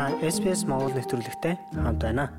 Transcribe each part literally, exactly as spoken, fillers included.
Та эс би эс Монгол нэвтрүүлэгтэй хамт байна.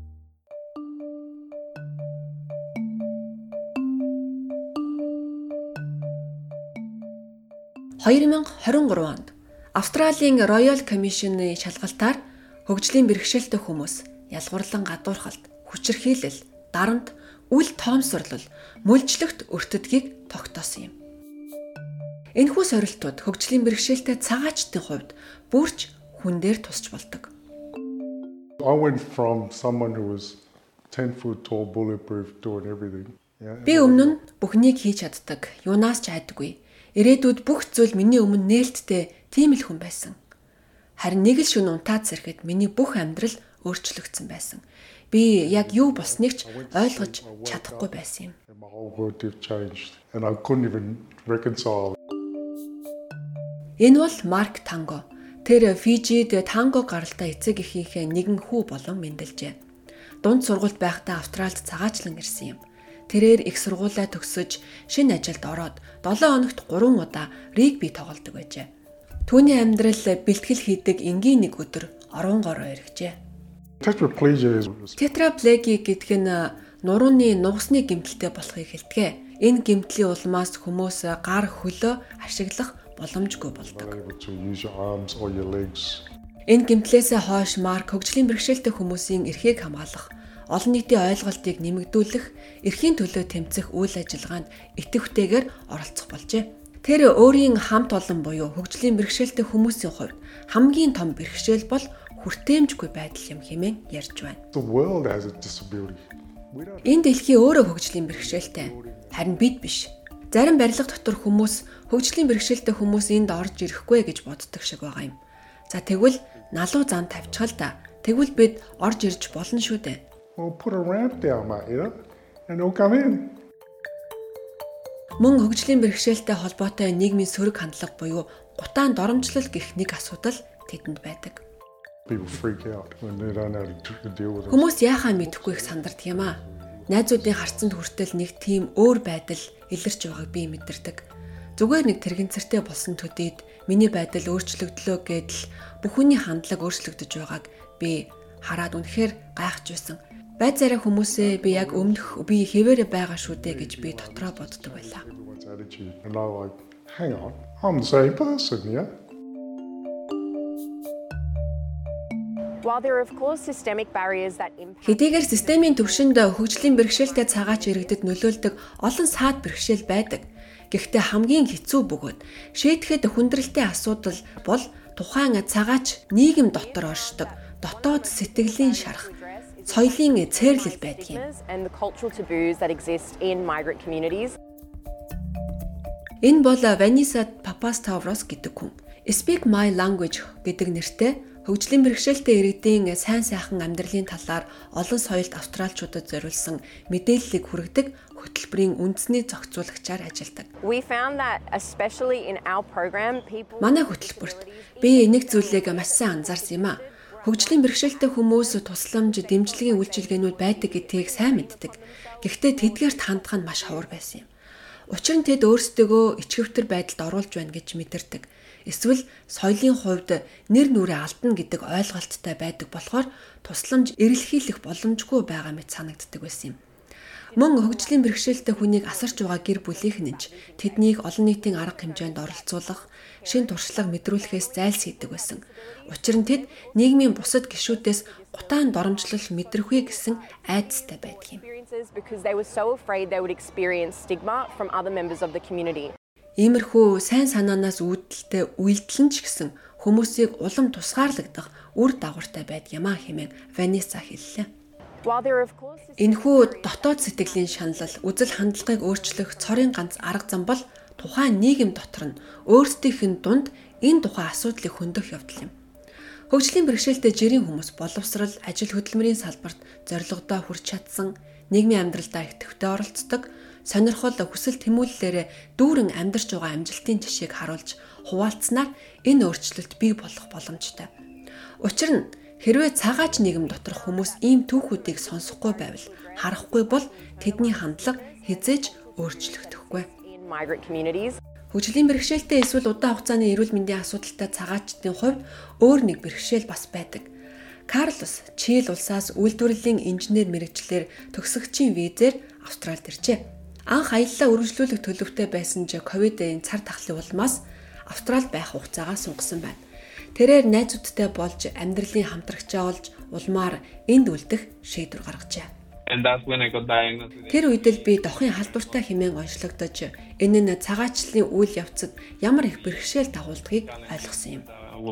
хоёр мянга хорин гурав онд Австралийн Royal Commission-ы шалгалтаар хөгжлийн бэрхшээлтэй хүмүүс ялгуурлан гадуурхалт, хүчирхийлэл, дарамт, үл тоомсорлол, мүлжлэгт өртөдгийг тогтоосон юм. Энэхүү сорилтууд хөгжлийн бэрхшээлтэй цагаачдын хувьд бүрч хүн дээр тусч болдог. I went from someone who was ten foot tall, bulletproof, doing everything. Би өмнө нь бүхнийг хийж чаддаг, юунаас ч айдаггүй. Ирээдүйд бүх зүйл миний өмнө нээлттэй тийм л хүн байсан. Харин нэг л шөнө унтаад зэрхэд миний бүх амьдрал өөрчлөгдсөн байсан. Би яг юу болсныг ч ойлгож чадахгүй байсан юм. My whole world changed and I couldn't even reconcile. Энэ бол Марк Танго. Тэр Фижид танго гаралтай эцэг эхийнхээ нэгэн хүү болон мэндэлжээ. Дунд сургуульд байхдаа Австральд цагаачлан ирсэн юм. Тэрээр их сургуулаа төгсөж шинэ ажилд ороод долоо хоногт гурван удаа регби тоглодог байжээ. Түүний амьдрал бэлтгэл хийдэг энгийн нэг өдөр оронгороо эргэжээ. Тетраплеки гэдэг нь нурууны нугасны гэмтэлтэй болохыг хэлдэг. Энэ гэмтлийн улмаас хүмүүс гар хөлөө ашиглах боломжгүй болдог. Энэ гэмтлээсээ хойш Марк хөгжлийн бэрхшээлтэй хүмүүсийн эрхийг хамгаалах, олон нийтийн ойлголтыг нэмэгдүүлэх, эрхийн төлөө тэмцэх үйл ажиллагаанд идэвхтэйгээр оролцох болжээ. Тэр өөрийн хамт олон буюу хөгжлийн бэрхшээлтэй хүмүүсийн хувьд хамгийн том бэрхшээл бол хүртээмжгүй байдал юм хэмээн ярьж байна. Энэ дэлхий өөрөө хөгжлийн бэрхшээлтэй, харин бид биш. Зарим барилга дотор хүмүүс хөгжлийн бэрхшээлтэй хүмүүс энд орж ирэхгүй гэж боддог шиг байгаа юм. За тэгвэл налуу зам тавьчихал да. Тэгвэл бид орж ирж болно шүү дээ. Мөн хөгжлийн бэрхшээлтэй холбоотой нийгмийн сөрөг хандлага буюу гутаан доромжлол гэх нэг асуудал тэдэнд байдаг. Хүмүүс яахаа мэдэхгүй их сандардаг юм аа. Найзуудын харцанд хүртэл нэг тийм өөр байдал илэрч байгааг би мэдэрдэг. Зүгээр нэг тэрэгцэртэй болсон төдийд миний байдал өөрчлөгдлөө гэдэл бүхний хандлага өөрчлөгдөж байгааг би хараад үнэхээр гайхаж байсан. Байд зараа хүмүүсээ би яг өмнөх би хэвээрээ байгаа шүү дээ гэж би дотроо боддог байлаа. Хэдийгээр системийн түвшинд хөгжлийн бэрхшээлтэй цагаач иргэдэд нөлөөлдөг олон саад бэрхшээл байдаг. Гэхдээ хамгийн хэцүү бөгөөд шийдэхэд хүндрэлтэй асуудал бол тухайн цагаач нийгэм дотор оршдог дотоод сэтгэлийн шарах, соёлын цээрлэл байдаг юм. Энэ бол Ваниса Папаставрос гэдэг хүн. Speak My Language гэдэг нэртэй хөгжлийн бэрхшээлтэй иргэдийн сайн сайхан амьдралын талаар олон соёлд австралчуудад зориулсан мэдээллийг хүргэдэг хөтөлбөрийн үндэсний зохицуулагчаар ажилладаг. Манай хөтөлбөрт би нэг зүйлийг маш сайн анзаарсан юм а. Хөгжлийн бэрхшээлтэй хүмүүс тусламж, дэмжлэгийн үйлчилгээнүүд байдаг гэдгийг сайн мэддэг. Гэхдээ тэдгээрт хандах нь маш ховор байсан юм. Учир нь тэд өөрсдөө ичгэвтер байдалд оруулж байна гэж мэдэрдэг. Эсвэл соёлын хувьд нэр нүрээ алдна гэдэг ойлголттой байдаг болохоор тусламж эрэлхийлэх боломжгүй байгаа мэт санагддаг байсан юм. Мөн хөгжлийн бэрхшээлтэй хүнийг асарч байгаа гэр бүлийнхэн ч тэднийг олон нийтийн арга хэмжээнд оролцуулах, шин туршлага мэдрүүлэхээс зайлсхийдэг байсан. Учир нь тэд нийгмийн бусад гишүүдээс гутаан доромжлол мэдрэхүй гэсэн айдастай байдаг юм. Иймэрхүү сайн санаанаас үүдэлтэй үйлдэл нь ч гэсэн хүмүүсийг улам тусгаарлагдах үр дагавартай байдаг юм а хэмээн Ваниса хэллээ. Энэхүү дотоод сэтгэлийн шаналл, үзэл хандлагыг өөрчлөх цорын ганц арга зам бол тухайн нийгэм дотор нь өөрсдийнх нь дунд энэ тухайн асуудлыг хөндөх явдал юм. Хөгжлийн бэрхшээлтэй жирийн хүмүүс боловсрал, ажил хөдөлмөрийн салбарт зорилгодоо хүрч чадсан, нийгмийн амьдралдаа идэвхтэй оролцдог, сонирхол хүсэл тэмүүллээрээ дүүрэн амьдарч байгаа амжилтын жишээг харуулж хуваалцсанаар энэ өөрчлөлт бий болох боломжтой. Учир нь хэрвээ цагаач нийгэм доторх хүмүүс ийм түүхүүдийг сонсохгүй байвал, харахгүй бол тэдний хандлага хизээж өөрчлөгдөхгүй. Хөгжлийн бэрхшээлтэй эсвэл удаан хугацааны эрүүл мэндийн асуудалтай цагаачдын хувьд өөр нэг бэрхшээл бас байдаг. Карлос Чили улсаас үйлдвэрлэлийн инженер мэргэжлэр төгсөгчийн визээр Австралид иржээ. Анх аяллаа үргэлжлүүлэх төлөвтэй байсан ч ковидын цар тахлын улмаас Австралид байх хугацаагаа сунгасан байна. Тэрээр найзуудтай болж амьдралын хамтрагчаа олж улмаар энд үлдэх шийдвэр гаргажээ. Тэр үед л би дохын халдвартай хэмээн онцлогдож энэ нь цагаачлалын үйл явцад ямар их бэрхшээл дагуулдгийг ойлгосон юм.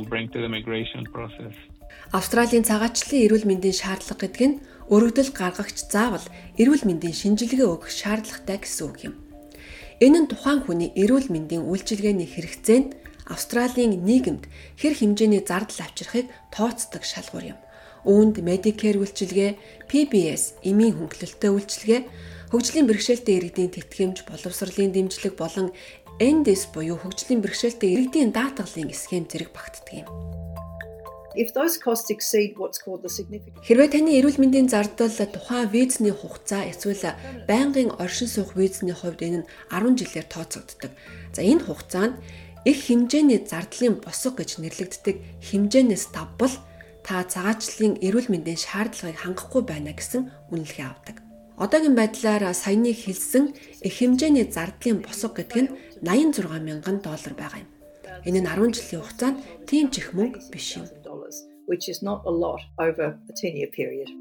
Австралийн цагаачлалын эрүүл мэндийн шаардлага гэдэг нь өргөдөл гаргагч заавал эрүүл мэндийн шинжилгээ өгөх шаардлагатай гэсэн үг юм. Энэ нь тухайн хүний эрүүл мэндийн үйлчилгээний хэрэгцээнд Австралийн нийгэмд хэр хэмжээний зардал авчрахыг тооцдог шалгуур юм. Үүнд Medicare үйлчилгээ, P B S, эмийн хөнгөлөлттэй үйлчилгээ, хөгжлийн бэрхшээлтэй иргэдийн тэтгэмж, боловсролын дэмжлэг болон N D I S буюу хөгжлийн бэрхшээлтэй иргэдийн даатгалын схем зэрэг багтдаг юм. If those costs exceed what's called the significant Хэрвээ таны эрүүл мэндийн зардал тухайн визний хугацаа эсвэл байнгын оршин суух визний хувьд энэ нь арван жилээр тооцогддог. За энэ хугацаанд их хэмжээний зардлын босго гэж нэрлэгддэг хэмжээнээс давбал та цагаачлалын эрүүл мэндийн шаардлагыг хангахгүй байна гэсэн үнэлгээ авдаг. Одоогийн байдлаар саяны хэлсэн их хэмжээний зардлын босго гэдэг нь найман зургаан мянган доллар байгаа юм. Энэ нь арван жилийн хугацаанд тийм ч их мөнгө биш юм. which is not a lot over a ten year period.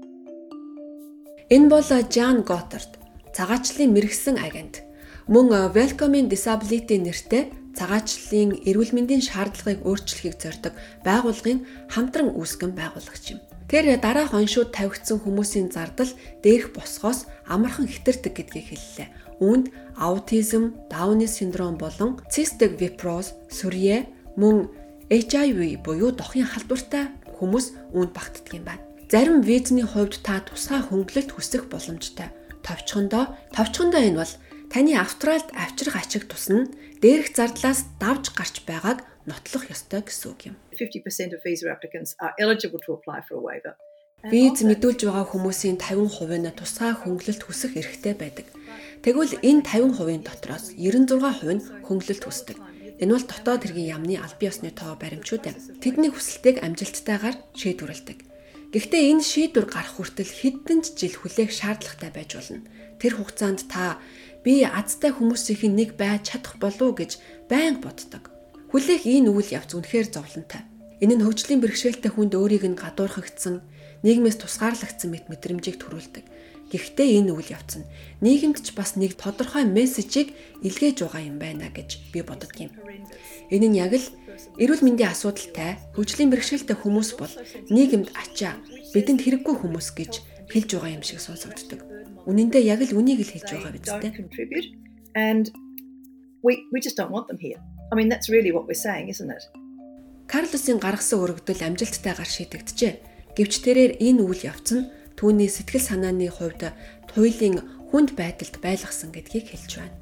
Энэ бол Жан Готард, цагаачлалын мэргэсэн агент. Мөн Welcoming Disability нэртэй цагаачлалын эрүүл мэндийн шаардлагыг өөрчлөхийг зорддог байгууллагын хамтран үүсгэн байгуулагч юм. Тэр дараах оншууд тавигдсан хүмүүсийн зардал дээрх босгоос амархан хэтэрдэг гэдгийг хэллээ. Үүнд аутизм, Дауны синдром болон цистик фиброз, сүрье, мөн H I V буюу дохын халдвартай хүмүүс үүнд багтдаг юм байна. Зарим визний хувьд та тусгай хөнгөлөлт хүсэх боломжтой. Товчхондоо, товчхондоо энэ бол таны Австралид авчрах ачиг тусна дээрх зардлаас давж гарч байгааг нотлох ёстой гэсэн үг юм. fifty percent of visa applicants are eligible to apply for a waiver. Виз мэдүүлж байгаа хүмүүсийн тавин хувь нь тусгай хөнгөлөлт хүсэх эрхтэй байдаг. Тэгвэл энэ тавин хувийн дотроос девяносто шесть хувь нь хөнгөлөлт хүсдэг. Энэ бол дотоод хэргийн яамны аль бие усны тоо баримтчууд юм. Тэдний хүсэлтийг амжилттайгаар шийдвэрлэдэг. Гэхдээ энэ шийдвэр гарах хүртэл хэдэн ч жил хүлээх шаардлагатай байж болно. Тэр хугацаанд та би азтай хүмүүсийн нэг байж чадах болов уу гэж байнга боддог. Хүлээх энэ үйл явц үнэхээр зовлонтой. Энэ нь хөгжлийн бэрхшээлтэй хүнд өөрийг нь гадуурхагдсан, нийгмээс тусгаарлагдсан мэт мэдрэмжийг төрүүлдэг. Гэхдээ энэ үйл явц нь нийгэмд ч бас нэг тодорхой мессежийг илгээж байгаа юм байна гэж би боддог юм. Энэ нь яг л эрүүл мэндийн асуудалтай, хөгжлийн бэрхшээлтэй хүмүүс бол нийгэмд ачаа, бидэнд хэрэггүй хүмүүс гэж хэлж байгаа юм шиг сонсогддог. Үнэн дээр яг л үнийг л хэлж байгаа биз дээ. And we we just don't want them here. I mean that's really what we're saying, isn't it? Карлосын гаргасан өргөдөл амжилттайгаар шийдэгджээ. Гэвч тэрээр энэ үйл явц нь түүний сэтгэл санааны хувьд туйлын хүнд байдалд байлгасан гэдгийг хэлж байна.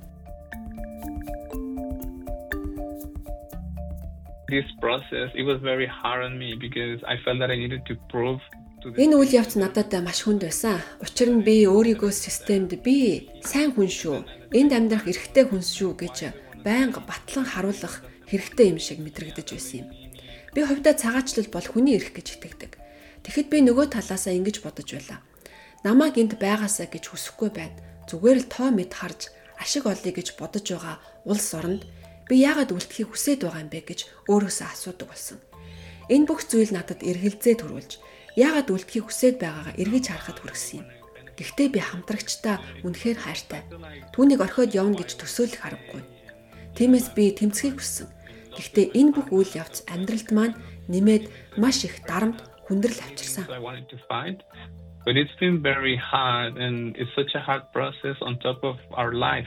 This process it was very hard on me because I felt that I needed to prove to Энэ үйл явц надад маш хүнд байсан. Учир нь би өөрийгөө системд би сайн хүн шүү, энд амьдрах эрхтэй хүн шүү гэж байнга батлан харуулах хэрэгтэй юм шиг мэдрэгдэж байсан юм. Би хувьдаа цагаачлал бол хүний эрх гэж итгэдэг. Тэгэхэд би нөгөө талаасаа ингэж бодож байлаа. Намайг энд байгаасаа гэж хүсэхгүй байна. Зүгээр л тоо мэд харж ашиг олъё гэж бодож байгаа улс оронд би яагаад үлдэхийг хүсэж байгаа юм бэ гэж өөрөөсөө асуудаг болсон. Энэ бүх зүйл надад эргэлзээ төрүүлж яагаад үлдэхийг хүсэж байгаагаа эргэж харахад хүргэсэн юм. Гэхдээ би хамтрагчтай үнэхээр хайртай. Түүнийг орхиод явна гэж төсөөлөх аргагүй. Тиймээс би тэмцэхийг хүссэн. Гэхдээ энэ бүх үйл явц амьдралд маань нэмээд маш их дарамт хүндрэл авчирсан. But it's been very hard and it's such a hard process on top of our life.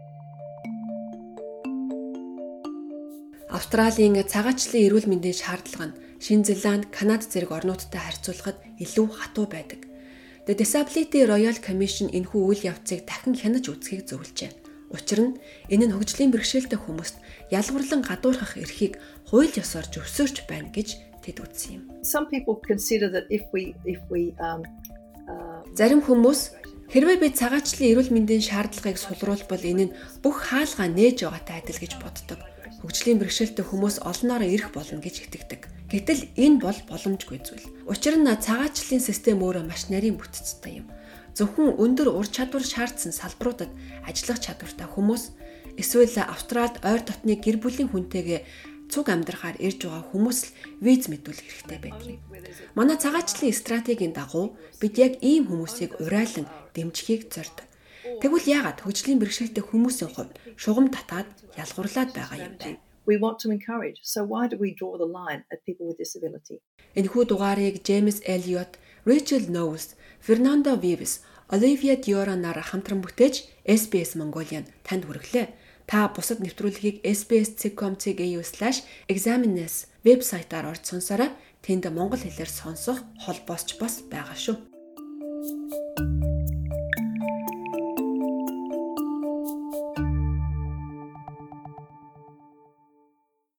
Австралийн цагаачлалын эрүүл мэндийн шаардлага нь Шинэ Зеланд, Канада зэрэг орнуудтай харьцуулахад илүү хатуу байдаг. The Disability Royal Commission энэхүү үйл явцыг дахин хянаж үзэхийг зөвлөжээ. Учир нь энэ нь хөгжлийн бэрхшээлтэй хүмүүст ялгуурлан гадуурхах эрхийг хууль ёсоор зөвшөөрч байна гэж тэд үзсэн юм. Some people consider that if we if we um Зарим хүмүүс хэрвээ би цагаачлалын эрүүл мэндийн шаардлагыг сулруулбал энэ нь бүх хаалгаа нээж байгаатай адил гэж боддог. хөгжлийн бэрхшээлтэй хүмүүс олноороо ирэх болно гэж итгэдэг. Гэтэл энэ бол боломжгүй зүйл. Учир нь цагаачлалын систем өөрөө маш нарийн бүтцтэй юм. Зөвхөн өндөр ур чадвар шаардсан салбаруудад ажиллах чадвартай хүмүүс эсвэл Австралид ойр дотны гэр бүлийн хүнтэйгээ цуг амьдрахаар ирж байгаа хүмүүс л виз мэдүүлэх хэрэгтэй байдаг. Манай цагаачлалын стратегийн дагуу бид яг ийм хүмүүсийг урайлан дэмжихийг зорьдог. Тэгвэл яагаад хөгжлийн бэрхшээлтэй хүмүүсийн хувьд шугам татаад ялгуурлаад байгаа юм бэ? We want to encourage. So why do we draw the line at people with disability? Энэхүү дугаарыг James Elliot, Rachel Knowles, Fernando Vives, Olivia Diora нар хамтран бүтээж эс би эс Mongolian танд хүргэлээ. Та бусад нэвтрүүлгийг эс би эс дот ком дот эй ю слэш examines вебсайтаар орж сонсороо. Тэнд монгол хэлээр сонсох холбоосч бас байгаа шүү.